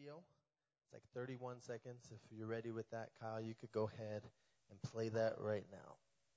video. It's like 31 seconds. If you're ready with that, Kyle, you could go ahead and play that right now.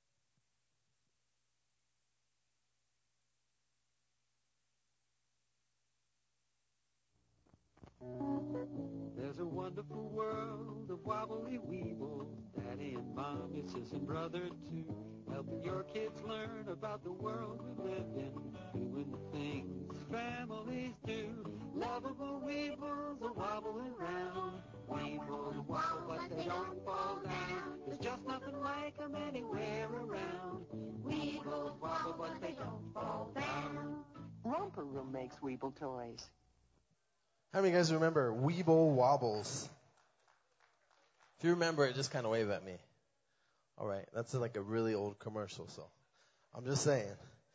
There's a wonderful world of wobbly weeble. Daddy and mommy, sis and brother too. Helping your kids learn about the world we live in. Doing the things families do. Lovable weebles are wobbling around. Weebles wobble but they don't fall down. There's just nothing like them anywhere around. Weebles wobble but they don't fall down. Romper Room makes Weeble toys. How many of you guys remember Weeble Wobbles? If you remember it, just kind of wave at me. All right, that's like a really old commercial, so I'm just saying.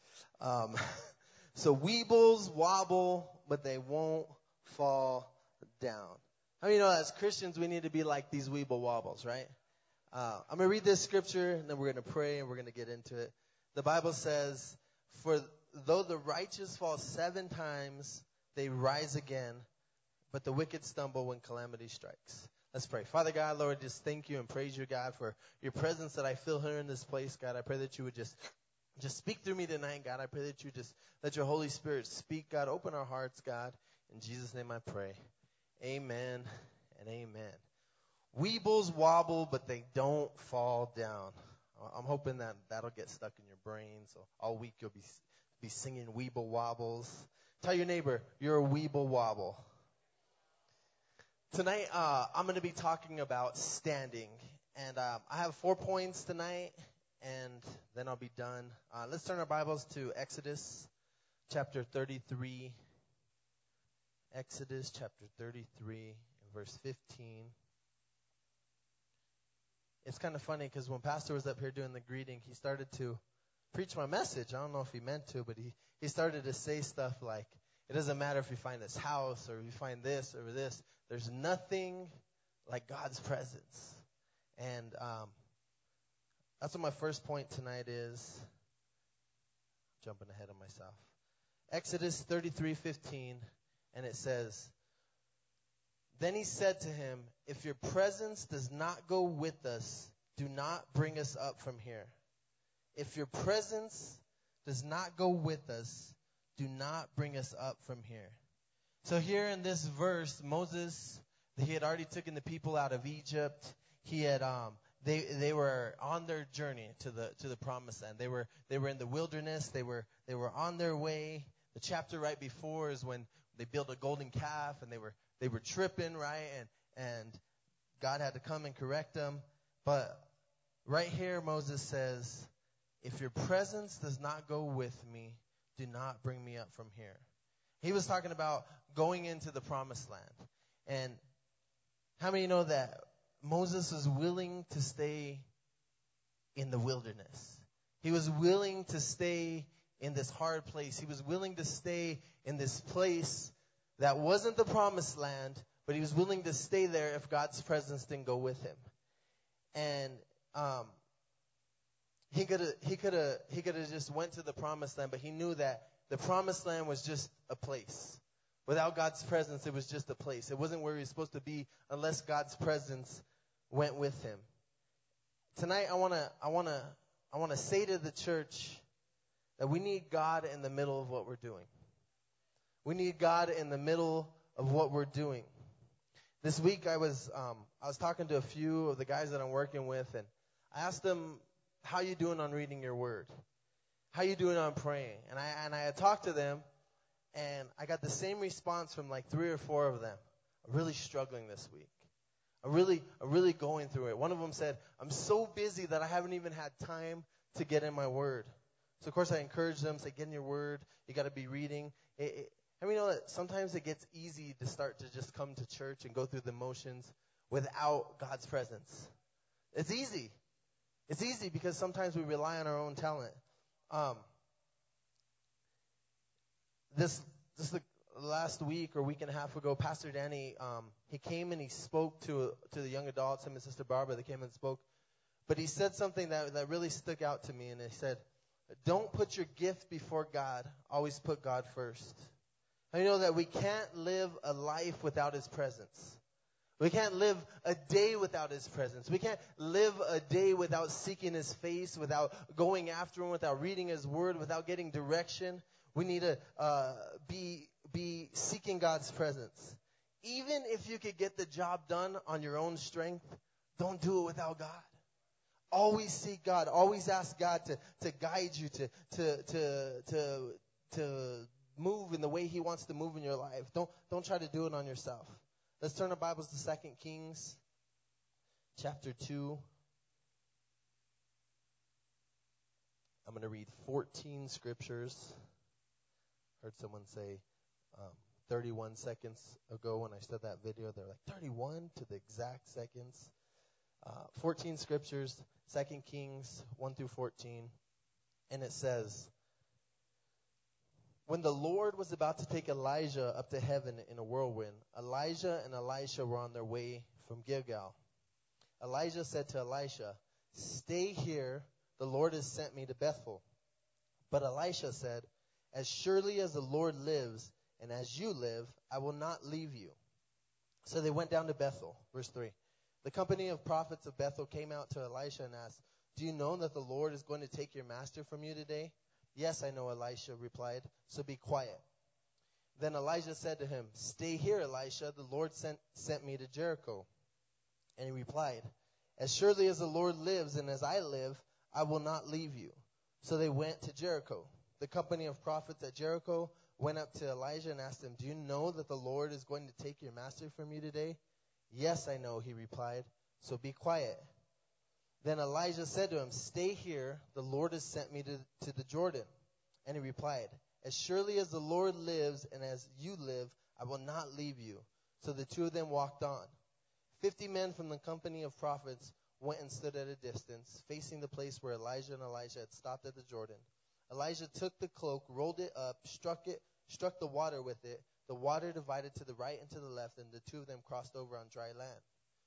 So Weebles wobble, but they won't fall down. How many know as Christians we need to be like these Weeble Wobbles, right? I'm going to read this scripture, and then we're going to pray, and we're going to get into it. The Bible says, "For though the righteous fall 7 times, they rise again, but the wicked stumble when calamity strikes." Let's pray. Father God, Lord, just thank you and praise you, God, for your presence that I feel here in this place, God. I pray that you would just speak through me tonight, God. I pray that you just let your Holy Spirit speak, God. Open our hearts, God. In Jesus' name I pray. Amen and amen. Weebles wobble, but they don't fall down. I'm hoping that that'll get stuck in your brain, so all week you'll be singing Weeble Wobbles. Tell your neighbor, you're a Weeble Wobble. Tonight, I'm going to be talking about standing, and I have 4 points tonight, and then I'll be done. Let's turn our Bibles to Exodus chapter 33. Exodus chapter 33, verse 15. It's kind of funny because when Pastor was up here doing the greeting, he started to preach my message. I don't know if he meant to, but he started to say stuff like, it doesn't matter if you find this house or you find this or this. There's nothing like God's presence. And that's what my first point tonight is. Jumping ahead of myself. Exodus 33:15, and it says, "Then he said to him, if your presence does not go with us, do not bring us up from here. If your presence does not go with us, do not bring us up from here." So here in this verse, Moses, he had already taken the people out of Egypt. He had they were on their journey to the promised land. They were in the wilderness. They were on their way. The chapter right before is when they built a golden calf and they were tripping, right? And God had to come and correct them. But right here Moses says, if your presence does not go with me, do not bring me up from here. He was talking about going into the promised land. And how many know that Moses was willing to stay in the wilderness? He was willing to stay in this hard place. He was willing to stay in this place that wasn't the promised land, but he was willing to stay there if God's presence didn't go with him. And he could have just went to the promised land, but he knew that the promised land was just a place. Without God's presence, it was just a place. It wasn't where he was supposed to be unless God's presence went with him. Tonight, I wanna say to the church that we need God in the middle of what we're doing. We need God in the middle of what we're doing. This week, I was talking to a few of the guys that I'm working with, and I asked them, "How you doing on reading your word? How you doing on praying?" And I had talked to them, and I got the same response from like 3 or 4 of them. "I'm really struggling this week. I'm really going through it." One of them said, "I'm so busy that I haven't even had time to get in my word." So of course I encouraged them, say, "Get in your word. You got to be reading." I mean, you know that sometimes it gets easy to start to just come to church and go through the motions without God's presence. It's easy. It's easy because sometimes we rely on our own talent. This last week or week and a half ago, Pastor Danny, he came and he spoke to the young adults, him and Sister Barbara, they came and spoke. But he said something that really stuck out to me, and he said, "Don't put your gift before God. Always put God first." I know that we can't live a life without His presence. We can't live a day without His presence. We can't live a day without seeking His face, without going after Him, without reading His Word, without getting direction. We need to be seeking God's presence. Even if you could get the job done on your own strength, don't do it without God. Always seek God. Always ask God to guide you, to move in the way He wants to move in your life. Don't try to do it on yourself. Let's turn our Bibles to 2 Kings chapter 2. I'm going to read 14 scriptures. Heard someone say 31 seconds ago when I said that video. They're like, 31 to the exact seconds. 14 scriptures, 2 Kings 1 through 14. And it says, when the Lord was about to take Elijah up to heaven in a whirlwind, Elijah and Elisha were on their way from Gilgal. Elijah said to Elisha, stay here, the Lord has sent me to Bethel. But Elisha said, as surely as the Lord lives and as you live, I will not leave you. So they went down to Bethel. Verse 3. The company of prophets of Bethel came out to Elisha and asked, do you know that the Lord is going to take your master from you today? Yes, I know, Elisha replied, so be quiet. Then Elijah said to him, stay here, Elisha, the Lord sent me to Jericho. And he replied, as surely as the Lord lives and as I live, I will not leave you. So they went to Jericho. The company of prophets at Jericho went up to Elijah and asked him, do you know that the Lord is going to take your master from you today? Yes, I know, he replied, so be quiet. Then Elijah said to him, stay here, the Lord has sent me to the Jordan. And he replied, as surely as the Lord lives and as you live, I will not leave you. So the two of them walked on. 50 men from the company of prophets went and stood at a distance, facing the place where Elijah and Elisha had stopped at the Jordan. Elijah took the cloak, rolled it up, struck the water with it. The water divided to the right and to the left, and the two of them crossed over on dry land.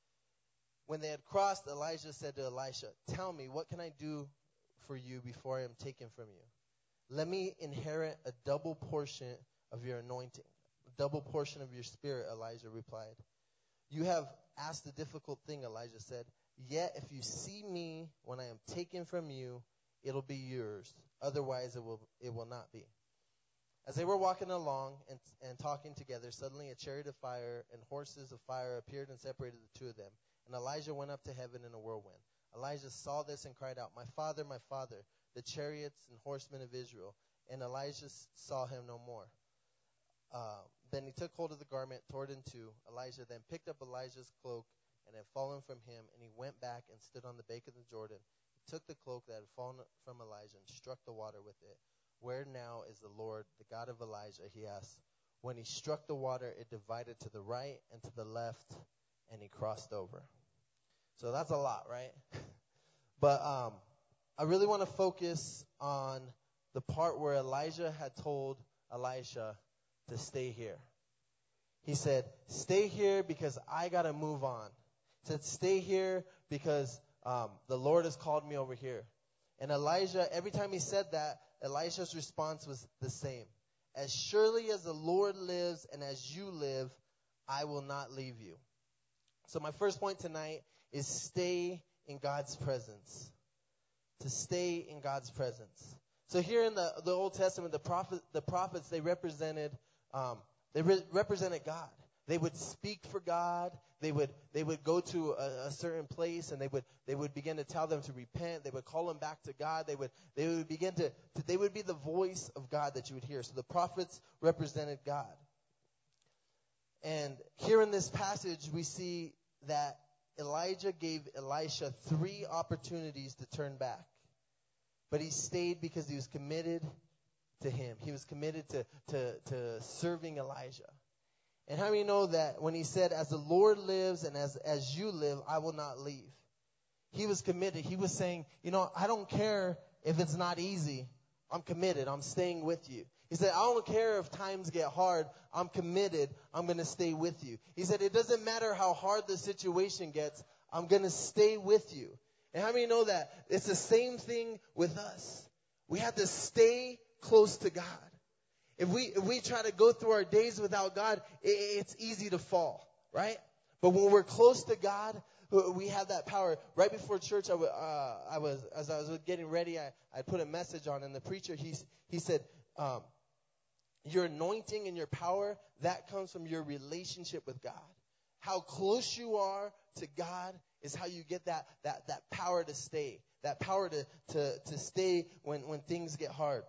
When they had crossed, Elijah said to Elisha, tell me, what can I do for you before I am taken from you? Let me inherit a double portion of your anointing, a double portion of your spirit, Elijah replied. You have asked a difficult thing, Elijah said. Yet if you see me when I am taken from you, it'll be yours. Otherwise, it will not be. As they were walking along and talking together, suddenly a chariot of fire and horses of fire appeared and separated the two of them. And Elijah went up to heaven in a whirlwind. Elijah saw this and cried out, my father, the chariots and horsemen of Israel. And Elijah saw him no more. Then he took hold of the garment, tore it in two. Elijah then picked up Elijah's cloak and had fallen from him, and he went back and stood on the bank of the Jordan. He took the cloak that had fallen from Elijah and struck the water with it. Where now is the Lord, the God of Elijah? He asked. When he struck the water, it divided to the right and to the left, and he crossed over. So that's a lot, right? But I really want to focus on the part where Elijah had told Elisha to stay here. He said, stay here because I got to move on. He said, stay here because the Lord has called me over here. And Elijah, every time he said that, Elisha's response was the same. As surely as the Lord lives and as you live, I will not leave you. So my first point tonight is stay in God's presence. To stay in God's presence. So here in the Old Testament, the prophets, they represented God. They would speak for God. They would go to a certain place and they would begin to tell them to repent. They would call them back to God. They would begin to they would be the voice of God that you would hear. So the prophets represented God. And here in this passage, we see that Elijah gave Elisha 3 opportunities to turn back. But he stayed because he was committed to him. He was committed to serving Elijah. And how many know that when he said, as the Lord lives and as you live, I will not leave. He was committed. He was saying, I don't care if it's not easy. I'm committed. I'm staying with you. He said, I don't care if times get hard. I'm committed. I'm going to stay with you. He said, it doesn't matter how hard the situation gets. I'm going to stay with you. And how many know that? It's the same thing with us. We have to stay close to God. If we try to go through our days without God, it's easy to fall, right? But when we're close to God, we have that power. Right before church, as I was getting ready, I put a message on, and the preacher, he said, your anointing and your power, that comes from your relationship with God. How close you are to God is how you get that power to stay, that power to stay when things get hard.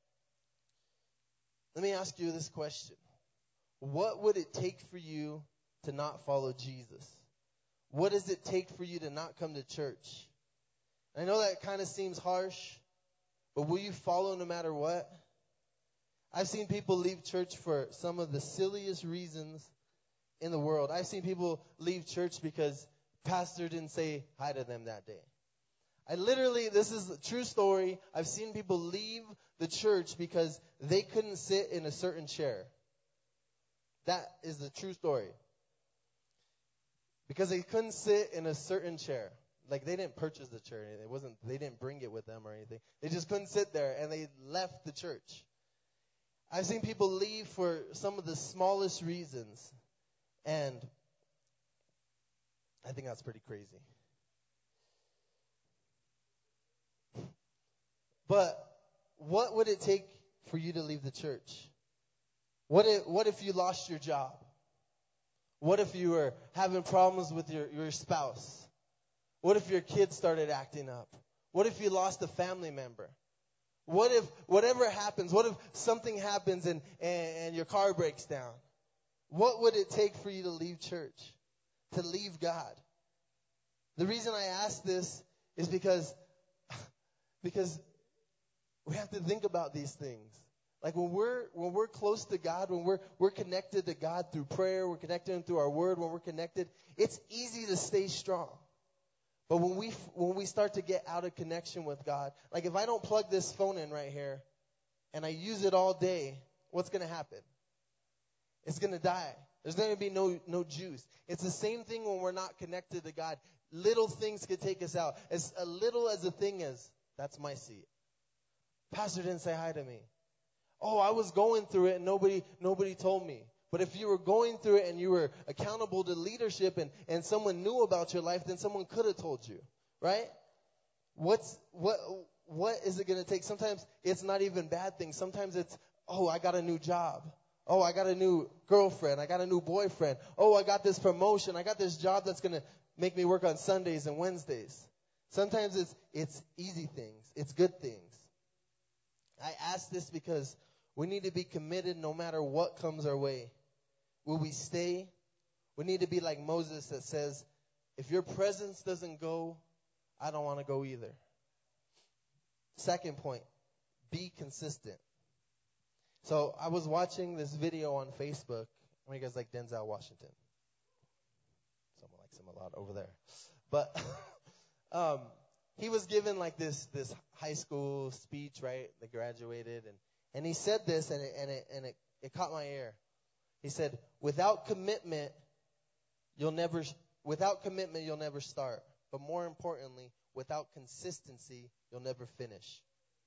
Let me ask you this question. What would it take for you to not follow Jesus? What does it take for you to not come to church? I know that kind of seems harsh, but will you follow no matter what? I've seen people leave church for some of the silliest reasons in the world. I've seen people leave church because pastor didn't say hi to them that day. This is a true story. I've seen people leave the church because they couldn't sit in a certain chair. That is the true story. Because they couldn't sit in a certain chair. Like, they didn't purchase the chair. They didn't bring it with them or anything. They just couldn't sit there, and they left the church. I've seen people leave for some of the smallest reasons, and I think that's pretty crazy. But what would it take for you to leave the church? What if you lost your job? What if you were having problems with your spouse? What if your kids started acting up? What if you lost a family member? What if whatever happens, what if something happens and your car breaks down? What would it take for you to leave church, to leave God? The reason I ask this is because we have to think about these things. Like when we're close to God, when we're connected to God through prayer, we're connected to Him through our word, when we're connected, it's easy to stay strong. But when we start to get out of connection with God, like if I don't plug this phone in right here and I use it all day, what's going to happen? It's going to die. There's going to be no juice. It's the same thing when we're not connected to God. Little things could take us out. As little as the thing is, that's my seat. Pastor didn't say hi to me. Oh, I was going through it and nobody told me. But if you were going through it and you were accountable to leadership and someone knew about your life, then someone could have told you, right? What is it going to take? Sometimes it's not even bad things. Sometimes it's, oh, I got a new job. Oh, I got a new girlfriend. I got a new boyfriend. Oh, I got this promotion. I got this job that's going to make me work on Sundays and Wednesdays. Sometimes it's easy things. It's good things. I ask this because we need to be committed no matter what comes our way. Will we stay? We need to be like Moses that says, if your presence doesn't go, I don't want to go either. Second point, be consistent. So I was watching this video on Facebook. How many of you guys like Denzel Washington? Someone likes him a lot over there. But he was given like this high school speech, right? They graduated, and he said this, and it caught my ear. He said, without commitment, you'll never start. But more importantly, without consistency, you'll never finish.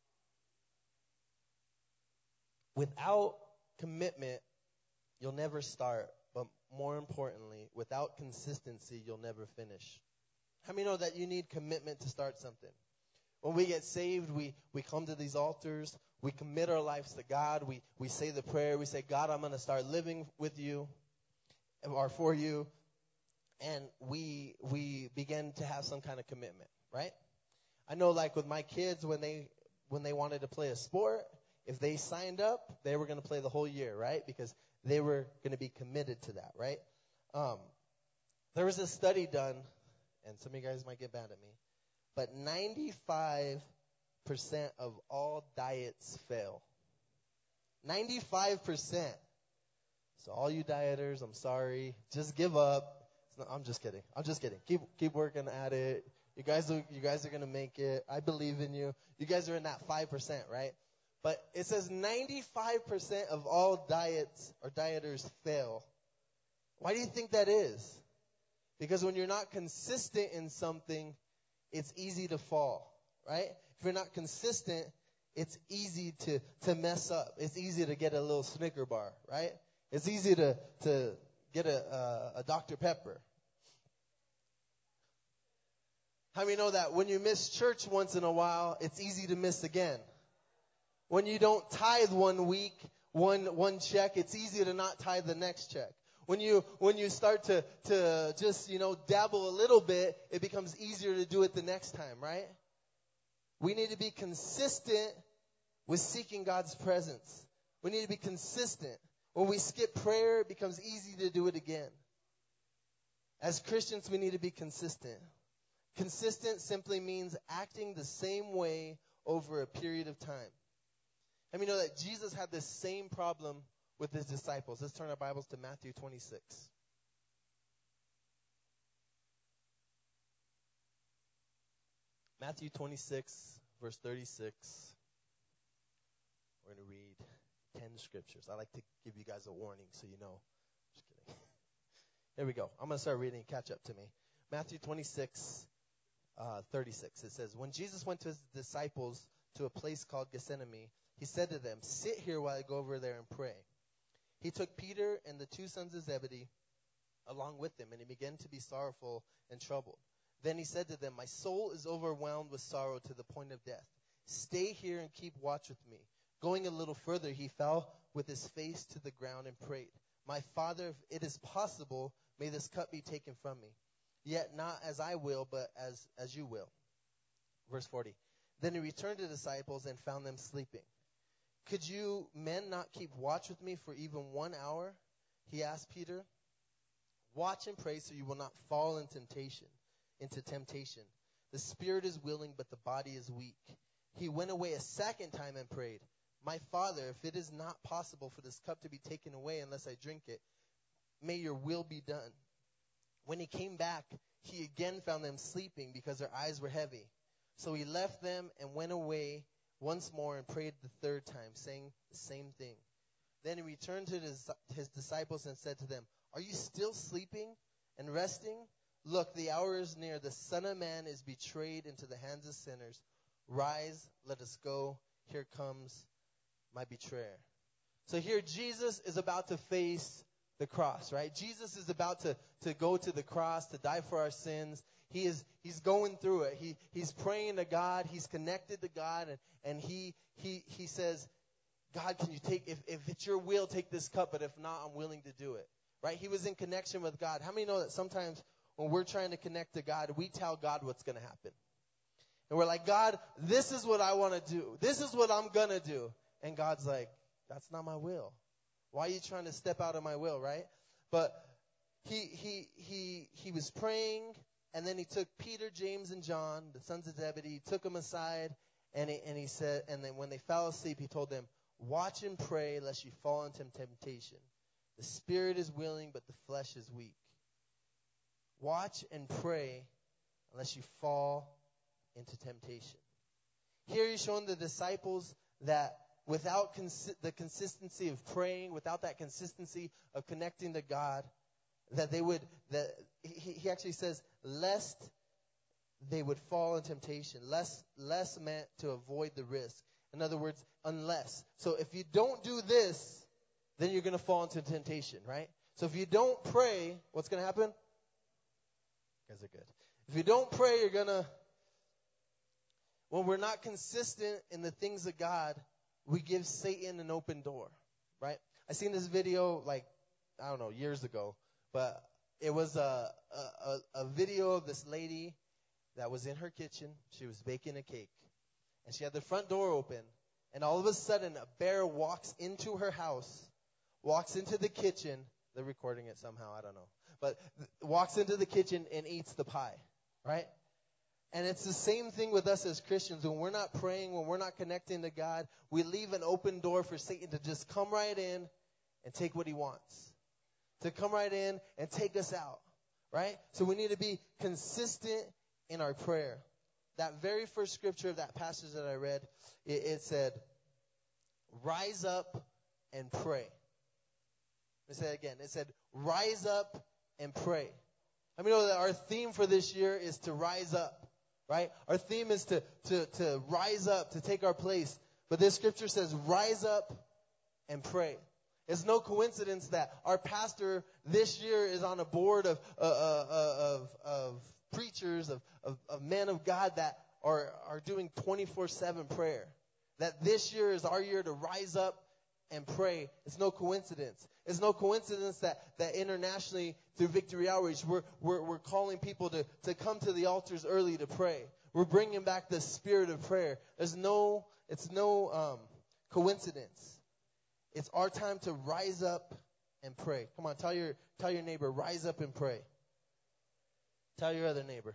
Without commitment, you'll never start. But more importantly, without consistency, you'll never finish. How many know that you need commitment to start something? When we get saved, we come to these altars. We commit our lives to God. We say the prayer. We say, God, I'm going to start living with you or for you. And we begin to have some kind of commitment, right? I know, like with my kids, when they wanted to play a sport, if they signed up, they were going to play the whole year, right? Because they were going to be committed to that, right? There was a study done, and some of you guys might get mad at me, but 95% of all diets fail. 95%. So all you dieters, I'm sorry. Just give up. I'm just kidding. Keep working at it. You guys are going to make it. I believe in you. You guys are in that 5%, right? But it says 95% of all diets or dieters fail. Why do you think that is? Because when you're not consistent in something, it's easy to fall, right? If you're not consistent, it's easy to mess up. It's easy to get a little Snicker bar, right? It's easy to get a Dr. Pepper. How many know that when you miss church once in a while, it's easy to miss again? When you don't tithe one week, one check, it's easy to not tithe the next check. When you start to just, dabble a little bit, it becomes easier to do it the next time, right? We need to be consistent with seeking God's presence. We need to be consistent. When we skip prayer, it becomes easy to do it again. As Christians, we need to be consistent. Consistent simply means acting the same way over a period of time. Let me know that Jesus had this same problem with his disciples. Let's turn our Bibles to Matthew 26. Matthew 26, verse 36. We're going to read 10 scriptures. I like to give you guys a warning so you know. Just kidding. Here we go. I'm going to start reading. Catch up to me. Matthew 26, 36. It says, when Jesus went to his disciples to a place called Gethsemane, he said to them, sit here while I go over there and pray. He took Peter and the two sons of Zebedee along with him, and he began to be sorrowful and troubled. Then he said to them, my soul is overwhelmed with sorrow to the point of death. Stay here and keep watch with me. Going a little further, he fell with his face to the ground and prayed, my Father, if it is possible, may this cup be taken from me. Yet not as I will, but as you will. Verse 40. Then he returned to the disciples and found them sleeping. Could you men not keep watch with me for even 1 hour? He asked Peter. Watch and pray so you will not fall into temptation. The spirit is willing, but the body is weak. He went away a second time and prayed, my Father, if it is not possible for this cup to be taken away unless I drink it, may your will be done. When he came back, he again found them sleeping because their eyes were heavy. So he left them and went away once more and prayed the third time, saying the same thing. Then he returned to his disciples and said to them, are you still sleeping and resting? Look, the hour is near. The Son of Man is betrayed into the hands of sinners. Rise, let us go. Here comes my betrayer. So here Jesus is about to face the cross, right? Jesus is about to go to the cross to die for our sins. He's going through it. He's praying to God. He's connected to God, and he says, God, can you take, if it's your will, take this cup, but if not, I'm willing to do it. Right? He was in connection with God. How many know that sometimes when we're trying to connect to God, we tell God what's going to happen? And we're like, God, this is what I want to do. This is what I'm going to do. And God's like, that's not my will. Why are you trying to step out of my will, right? But he was praying, and then he took Peter, James, and John, the sons of Zebedee, he took them aside, and he said, and then when they fell asleep, he told them, watch and pray lest you fall into temptation. The spirit is willing, but the flesh is weak. Watch and pray unless you fall into temptation. Here he's showing the disciples that without the consistency of praying, without that consistency of connecting to God, he actually says, lest they would fall in temptation. Less meant to avoid the risk. In other words, unless. So if you don't do this, then you're going to fall into temptation, right? So if you don't pray, what's going to happen? You guys are good. If you don't pray, you're going to, when we're not consistent in the things of God, we give Satan an open door, right? I seen this video years ago, but it was a video of this lady that was in her kitchen. She was baking a cake, and she had the front door open, and all of a sudden a bear walks into her house, walks into the kitchen. They're recording it somehow, I don't know, but walks into the kitchen and eats the pie, right? And it's the same thing with us as Christians. When we're not praying, when we're not connecting to God, we leave an open door for Satan to just come right in and take what he wants. To come right in and take us out, right? So we need to be consistent in our prayer. That very first scripture of that passage that I read, it said, rise up and pray. Let me say it again. It said, rise up and pray. I mean, know that our theme for this year is to rise up. Right? Our theme is to rise up, to take our place. But this scripture says, rise up and pray. It's no coincidence that our pastor this year is on a board of preachers, of men of God that are doing 24/7 prayer. That this year is our year to rise up and pray. It's no coincidence. It's no coincidence that internationally through Victory Outreach we're calling people to come to the altars early to pray. We're bringing back the spirit of prayer. It's no coincidence. It's our time to rise up and pray. Come on, tell your neighbor, rise up and pray. Tell your other neighbor.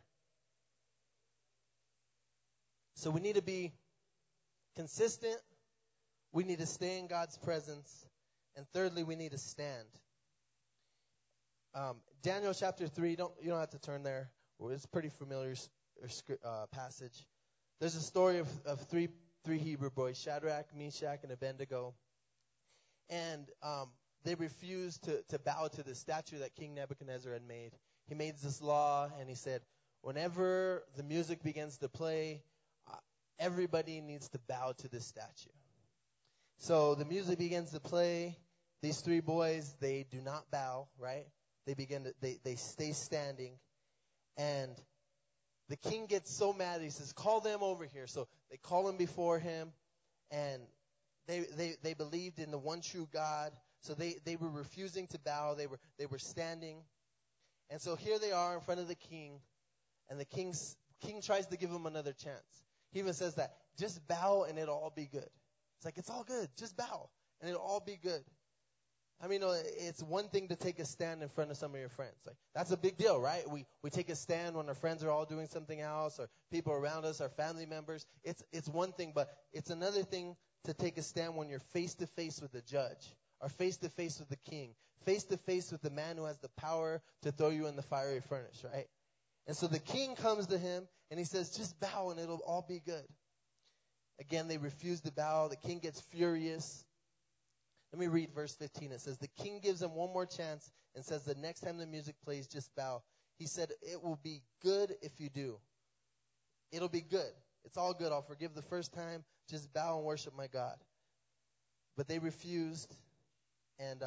So we need to be consistent. We need to stay in God's presence. And thirdly, we need to stand. Daniel chapter 3, you don't have to turn there. It's a pretty familiar passage. There's a story of three Hebrew boys, Shadrach, Meshach, and Abednego. And they refused to bow to the statue that King Nebuchadnezzar had made. He made this law, and he said, whenever the music begins to play, everybody needs to bow to this statue. So the music begins to play. These three boys, they do not bow, right? They stay standing. And the king gets so mad, he says, call them over here. So they call him before him, and they believed in the one true God. So they were refusing to bow. They were standing. And so here they are in front of the king, and the king tries to give them another chance. He even says that, just bow and it'll all be good. It's like, it's all good. Just bow and it'll all be good. I mean, it's one thing to take a stand in front of some of your friends. Like, that's a big deal, right? We take a stand when our friends are all doing something else, or people around us, our family members. It's one thing, but it's another thing to take a stand when you're face to face with the judge, or face to face with the king, face to face with the man who has the power to throw you in the fiery furnace, right? And so the king comes to him and he says, just bow and it'll all be good. Again, they refuse to bow. The king gets furious. Let me read verse 15. It says, the king gives them one more chance and says, the next time the music plays, just bow. He said, it will be good if you do. It'll be good. It's all good. I'll forgive the first time. Just bow and worship my God. But they refused. And,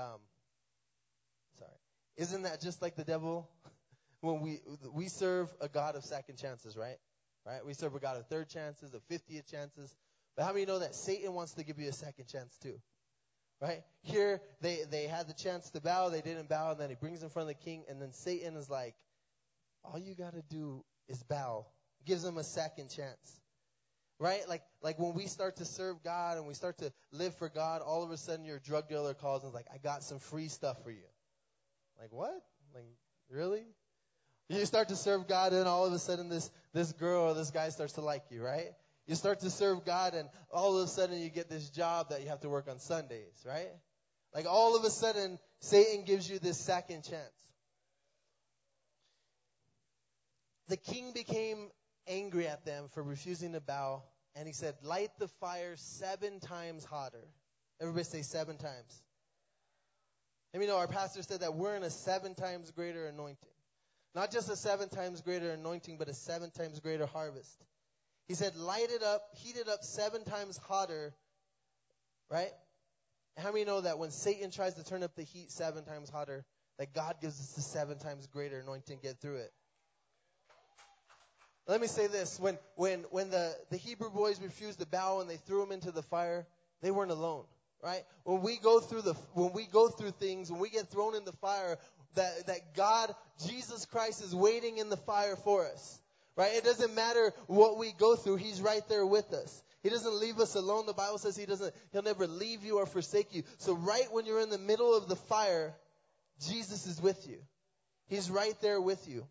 isn't that just like the devil? When we serve a God of second chances, right? Right? We serve a God of third chances, of 50th chances. But how many know that Satan wants to give you a second chance too? Right? Here, they had the chance to bow. They didn't bow. And then he brings them in front of the king. And then Satan is like, all you got to do is bow. Gives them a second chance. Right? Like when we start to serve God and we start to live for God, all of a sudden your drug dealer calls and is like, I got some free stuff for you. Like, what? Like, really? You start to serve God, and all of a sudden this girl or this guy starts to like you, right? You start to serve God, and all of a sudden you get this job that you have to work on Sundays, right? Like all of a sudden, Satan gives you this second chance. The king became angry at them for refusing to bow, and he said, light the fire 7 times hotter. Everybody say 7 times. Let me know, our pastor said that we're in a 7 times greater anointing. Not just a 7 times greater anointing, but a 7 times greater harvest. He said, light it up, heat it up 7 times hotter, right? And how many know that when Satan tries to turn up the heat 7 times hotter, that God gives us the 7 times greater anointing to get through it? Let me say this. When the Hebrew boys refused to bow and they threw them into the fire, they weren't alone, right? When we go through things, when we get thrown in the fire, that God, Jesus Christ, is waiting in the fire for us, right? It doesn't matter what we go through. He's right there with us. He doesn't leave us alone. The Bible says He'll never leave you or forsake you. So right when you're in the middle of the fire, Jesus is with you. He's right there with you.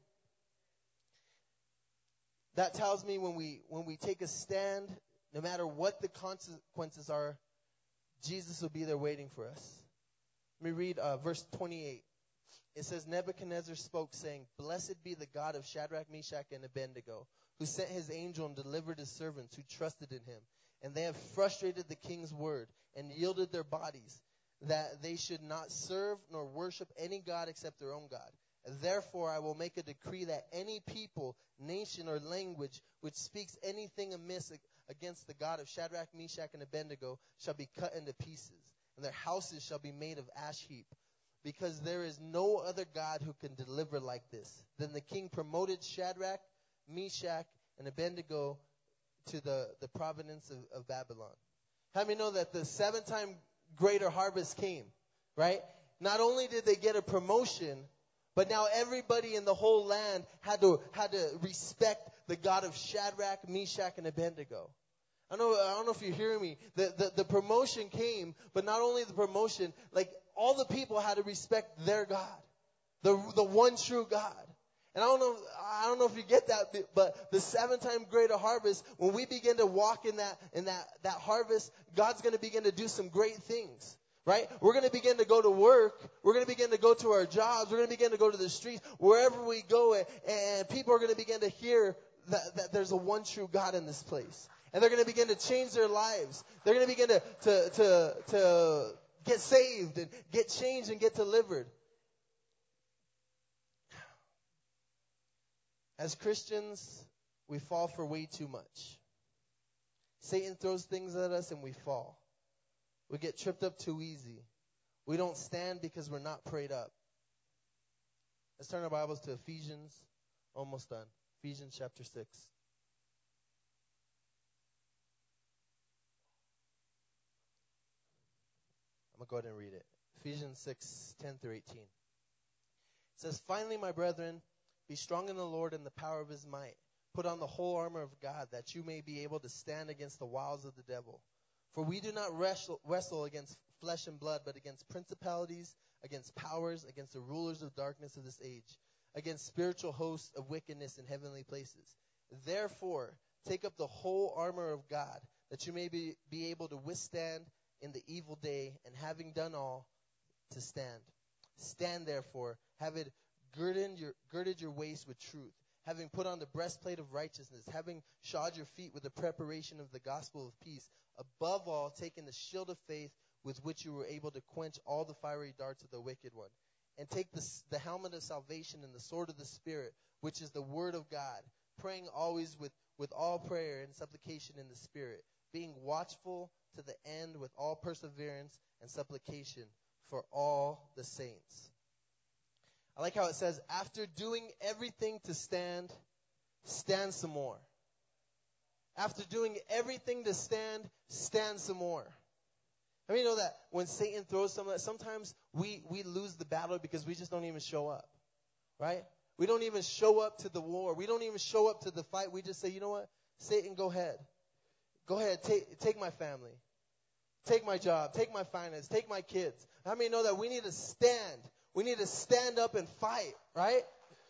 That tells me when we take a stand, no matter what the consequences are, Jesus will be there waiting for us. Let me read verse 28. It says, Nebuchadnezzar spoke, saying, blessed be the God of Shadrach, Meshach, and Abednego, who sent his angel and delivered his servants who trusted in him. And they have frustrated the king's word and yielded their bodies, that they should not serve nor worship any god except their own God, Therefore, I will make a decree that any people, nation, or language which speaks anything amiss against the God of Shadrach, Meshach, and Abednego shall be cut into pieces, and their houses shall be made of ash heap. Because there is no other God who can deliver like this. Then the king promoted Shadrach, Meshach, and Abednego to the province of Babylon. How many know that the 7-time greater harvest came, right? Not only did they get a promotion, but now everybody in the whole land had to respect the God of Shadrach, Meshach, and Abednego. I don't know if you're hearing me. The promotion came, but not only the promotion, like all the people had to respect their God, the one true God. And I don't know if you get that, but the 7-time greater harvest, when we begin to walk in that harvest, God's going to begin to do some great things. Right? We're going to begin to go to work. We're going to begin to go to our jobs. We're going to begin to go to the streets. Wherever we go, and people are going to begin to hear that there's a one true God in this place. And they're going to begin to change their lives. They're going to begin to get saved and get changed and get delivered. As Christians, we fall for way too much. Satan throws things at us and we fall. We get tripped up too easy. We don't stand because we're not prayed up. Let's turn our Bibles to Ephesians. Almost done. Ephesians chapter 6. I'm going to go ahead and read it. Ephesians 6, 10 through 18. It says, Finally, my brethren, be strong in the Lord and the power of his might. Put on the whole armor of God, that you may be able to stand against the wiles of the devil. For we do not wrestle against flesh and blood, but against principalities, against powers, against the rulers of darkness of this age, against spiritual hosts of wickedness in heavenly places. Therefore, take up the whole armor of God, that you may be able to withstand in the evil day, and having done all, to stand. Stand therefore, having girded your waist with truth, having put on the breastplate of righteousness, having shod your feet with the preparation of the gospel of peace, above all, taking the shield of faith with which you were able to quench all the fiery darts of the wicked one. And take the helmet of salvation and the sword of the Spirit, which is the word of God, praying always with all prayer and supplication in the Spirit, being watchful to the end with all perseverance and supplication for all the saints. I like how it says, after doing everything to stand, stand some more. After doing everything to stand, stand some more. I mean, you know that when Satan throws sometimes we lose the battle because we just don't even show up, right? We don't even show up to the war. We don't even show up to the fight. We just say, you know what? Satan, go ahead. Go ahead. Take my family. Take my job. Take my finance. Take my kids. How many know that we need to stand? We need to stand up and fight, right?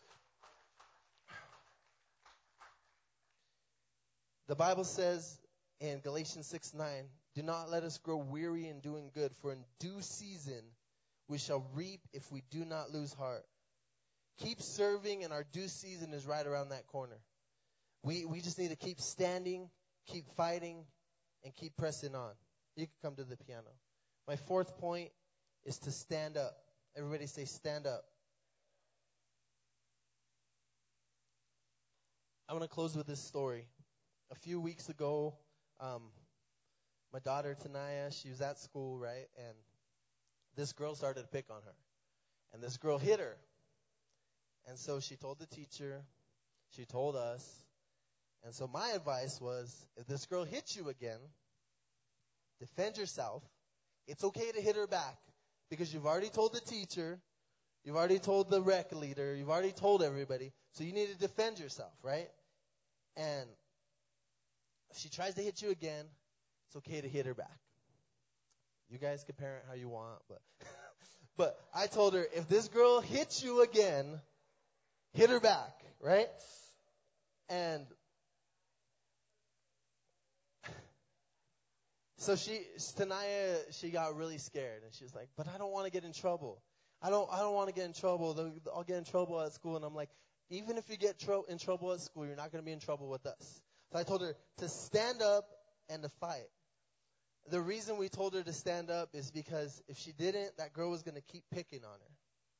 The Bible says in Galatians 6:9, do not let us grow weary in doing good, for in due season we shall reap if we do not lose heart. Keep serving, and our due season is right around that corner. We just need to keep standing, keep fighting, and keep pressing on. You can come to the piano. My fourth point is to stand up. Everybody say stand up. I'm going to close with this story. A few weeks ago, my daughter, Tanaya, she was at school, right? And this girl started to pick on her. And this girl hit her. And so she told the teacher. She told us. And so my advice was, if this girl hits you again, defend yourself. It's okay to hit her back. Because you've already told the teacher. You've already told the rec leader. You've already told everybody. So you need to defend yourself, right? And if she tries to hit you again, it's okay to hit her back. You guys can parent how you want, but I told her, if this girl hits you again, hit her back, right? And so Tanaya, she got really scared, and she was like, but I don't want to get in trouble. I don't want to get in trouble. I'll get in trouble at school. And I'm like, even if you get in trouble at school, you're not going to be in trouble with us. So I told her to stand up and to fight. The reason we told her to stand up is because if she didn't, that girl was going to keep picking on her.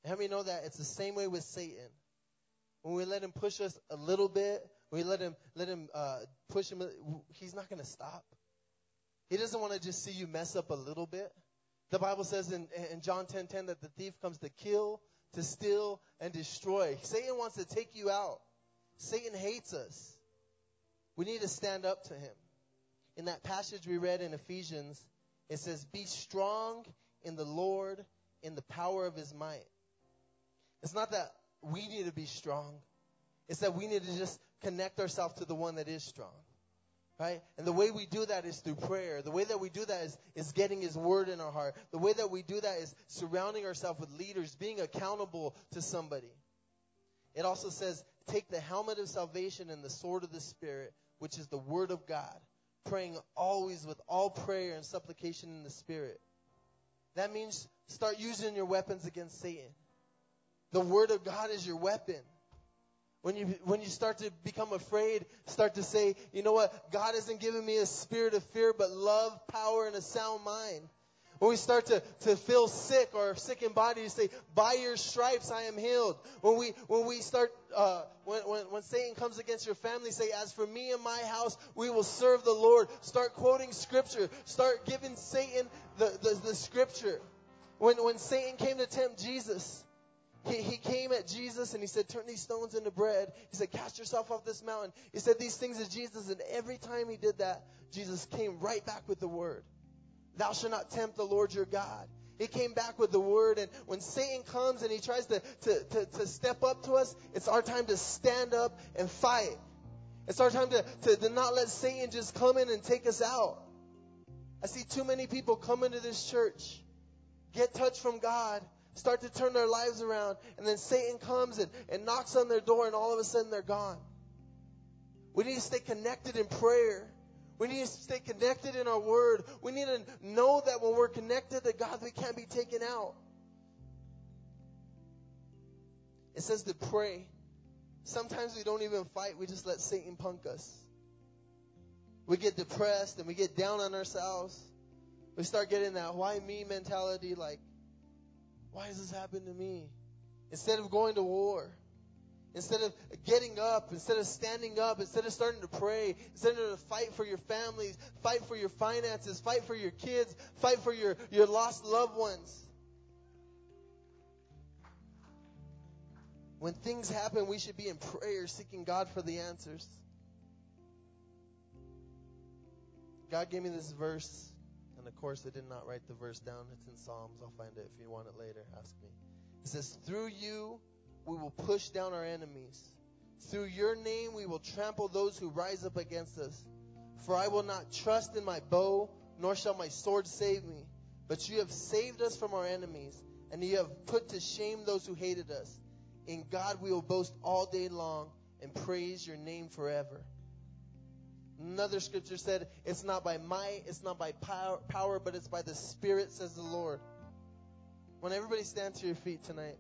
And how many know that it's the same way with Satan? When we let him push us a little bit, we let him push him, he's not going to stop. He doesn't want to just see you mess up a little bit. The Bible says in John 10:10 that the thief comes to kill, to steal, and destroy. Satan wants to take you out. Satan hates us. We need to stand up to him. In that passage we read in Ephesians, it says, be strong in the Lord, in the power of his might. It's not that we need to be strong. It's that we need to just connect ourselves to the one that is strong. Right? And the way we do that is through prayer. The way that we do that is getting his word in our heart. The way that we do that is surrounding ourselves with leaders, being accountable to somebody. It also says, take the helmet of salvation and the sword of the Spirit, which is the word of God, praying always with all prayer and supplication in the Spirit. That means start using your weapons against Satan. The word of God is your weapon. When you start to become afraid, start to say, you know what? God hasn't given me a spirit of fear, but love, power, and a sound mind. When we start to feel sick or sick in body, you say, by your stripes I am healed. When we start, when Satan comes against your family, say, as for me and my house, we will serve the Lord. Start quoting scripture. Start giving Satan the scripture. When Satan came to tempt Jesus, He came at Jesus and he said, turn these stones into bread. He said, cast yourself off this mountain. He said these things to Jesus, and every time he did that, Jesus came right back with the word. Thou shalt not tempt the Lord your God. He came back with the word, and when Satan comes and he tries to step up to us, it's our time to stand up and fight. It's our time to not let Satan just come in and take us out. I see too many people come into this church, get touched from God, start to turn their lives around, and then Satan comes and knocks on their door, and all of a sudden they're gone. We need to stay connected in prayer. We need to stay connected in our word. We need to know that when we're connected to God, we can't be taken out. It says to pray. Sometimes we don't even fight. We just let Satan punk us. We get depressed and we get down on ourselves. We start getting that why me mentality, like, why does this happen to me? Instead of going to war, instead of getting up, instead of standing up, instead of starting to pray, instead of to fight for your families, fight for your finances, fight for your kids, fight for your lost loved ones. When things happen, we should be in prayer, seeking God for the answers. God gave me this verse. And of course, I did not write the verse down. It's in Psalms. I'll find it. If you want it later, ask me. It says, through you, we will push down our enemies. Through your name, we will trample those who rise up against us. For I will not trust in my bow, nor shall my sword save me. But you have saved us from our enemies, and you have put to shame those who hated us. In God we will boast all day long and praise your name forever. Another scripture said, it's not by might, it's not by power, but it's by the Spirit, says the Lord. When everybody stand to your feet tonight.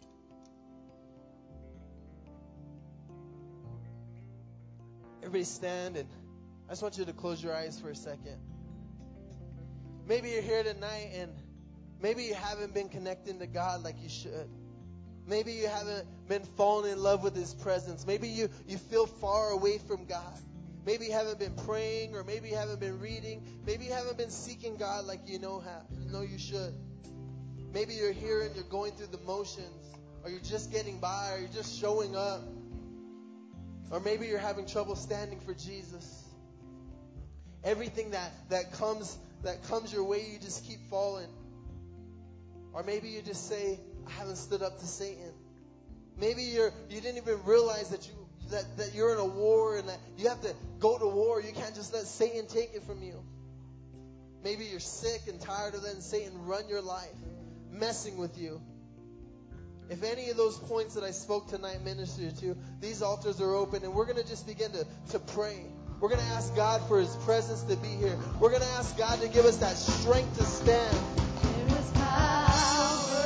Everybody stand, and I just want you to close your eyes for a second. Maybe you're here tonight and maybe you haven't been connecting to God like you should. Maybe you haven't been falling in love with His presence. Maybe you feel far away from God. Maybe you haven't been praying, or maybe you haven't been reading. Maybe you haven't been seeking God like you know you should. Maybe you're here and you're going through the motions, or you're just getting by, or you're just showing up. Or maybe you're having trouble standing for Jesus. Everything that comes your way, you just keep falling. Or maybe you just say, I haven't stood up to Satan. Maybe you didn't even realize that you're in a war and that you have to go to war. You can't just let Satan take it from you. Maybe you're sick and tired of letting Satan run your life, messing with you. If any of those points that I spoke tonight ministered to, these altars are open, and we're going to just begin to pray. We're going to ask God for His presence to be here. We're going to ask God to give us that strength to stand. There is power